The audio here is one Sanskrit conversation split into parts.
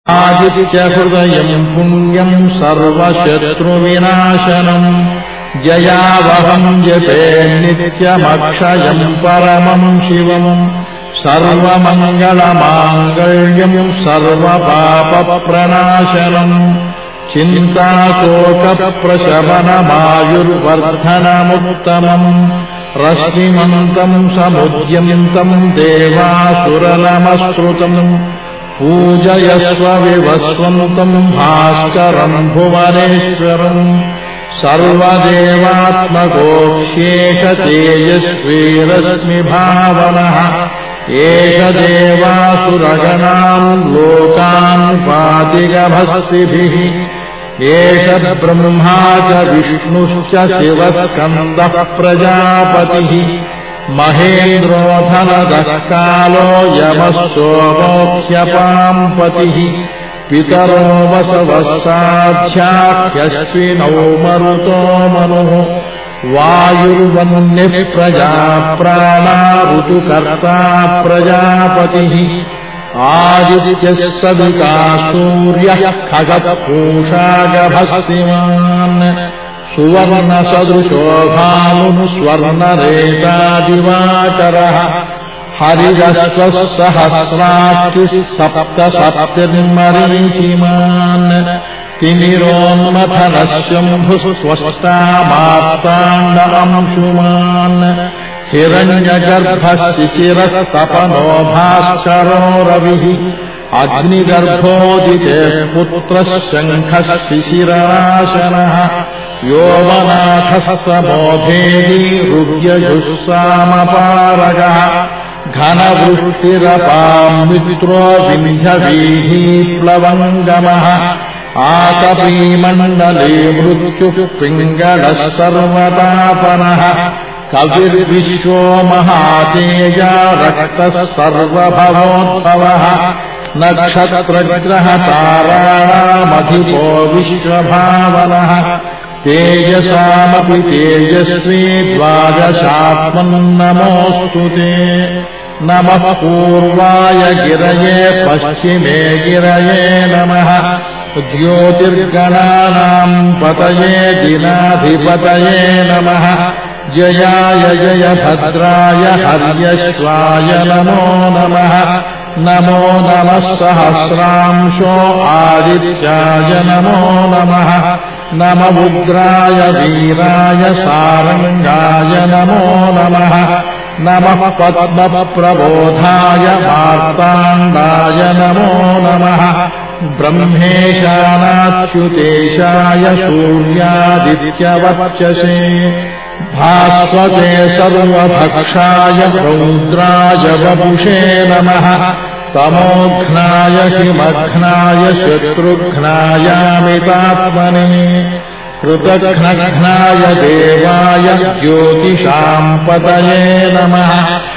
आदित्य हृदयम् पुण्यम् सर्वशत्रुविनाशनम् जयावहम् जपे नित्यमक्षयम् परमम् शिवम् सर्वमङ्गलमाङ्गल्यम् सर्वपापप्रणाशनम् चिन्ताशोकप्रशमनमायुर्वर्धनमुत्तमम् रश्मिमन्तम् समुद्यन्तम् देवासुरनमस्कृतम् पूजयस्व विवस्वन्तम् भास्करम् भुवनेश्वरम् सर्वदेवात्मकोऽख्येष तेजस्वी रश्मिभावनः एष देवासुरगणान् लोकान् पातिगभस्तिभिः एष ब्रह्मा च विष्णुश्च शिवस्कन्दः प्रजापतिः महेन्द्रोऽधनदः कालो यमः सोमोऽख्यपाम् पतिः पितरो वसवः साध्याह्यश्विनौ मरुतो मनुः वायुर्वन्यः प्रजा प्राणा ऋतुकर्ता प्रजापतिः आदित्यः सविता सूर्यः खगः पूषा गभस्तिमान् सुवर्णसदृशो भानुः स्वर्णरेता दिवाकरः हरिरश्वः सहस्राक्षिः सप्तसप्ततिर्मरीचिमान् तिमिरोन्मथनः शम्भुः स्वस्ता मार्ताण्डअंशुमान् हिरण्यगर्भः शिशिरस्तपनो भास्करो रविः अग्निगर्भोदितेः पुत्रः शङ्खः शिशिरनाशनः योमनाथः समोभेदी रुद्यजुःसामपारगः घनवृष्टिरपामित्रो विन्ध्यवीधीप्लवङ्गमः आतपीमण्डले मृत्युः पिङ्गलः सर्वतापनः कविर्विश्वो महातेजा रक्तः सर्वभवोद्भवः नक्षत्रग्रहताराणामधिपो विश्वभावनः तेजसामपि तेजस्वी द्वादशात्मन्नमोऽस्तु ते नमः पूर्वाय गिरये पश्चिमे गिरये नमः ज्योतिर्गणानाम् पतये दिनाधिपतये नमः जयाय जय भद्राय हर्यश्वाय नमो नमः नमो नमः सहस्रांशो आदित्याय नमो नमः नमः उग्राय वीराय सारङ्गाय नमो नमः नमः पद्मप्रबोधाय मार्ताण्डाय नमो नमः ब्रह्मेशानाच्युतेशाय सूर्यादित्यवर्चसे भास्वते सर्वभक्षाय रौद्राय वपुषे नमः तमोघ्नाय हिमघ्नाय शत्रुघ्नायामितात्मने कृतघ्नघ्नाय देवाय ज्योतिषाम् पतये नमः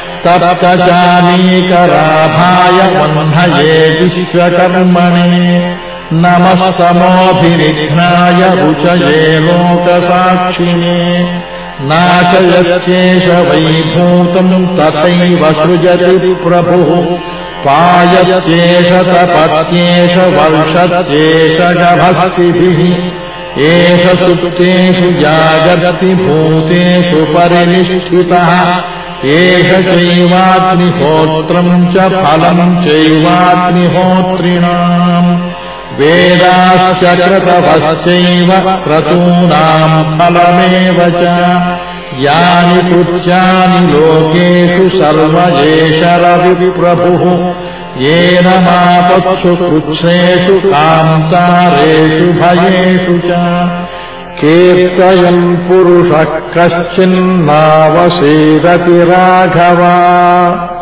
तप्तचामीकराभाय वह्नये विश्वकर्मणे नमः समोऽभिनिघ्नाय रुचये लोकसाक्षिणे नाशयस्येष वैभूतम् तथैव सृजति प्रभुः पायस्येष तपस्येष वर्षस्येष गभस्तिभिः एष सुप्तेषु जागर्ति भूतेषु परिनिष्ठितः एष चैवाग्निहोत्रम् च फलम् चैवाग्निहोत्रिणाम् वेदाश्च क्रतवश्चैव क्रतूनाम् फलमेव च यानि कृत्यानि लोकेषु सर्वजेष रविप्रभुः येन मापत्सु कृत्सेषु कान्तारेषु भयेषु च कीर्तयन् पुरुषः कश्चिन्नावसेदति राघवा।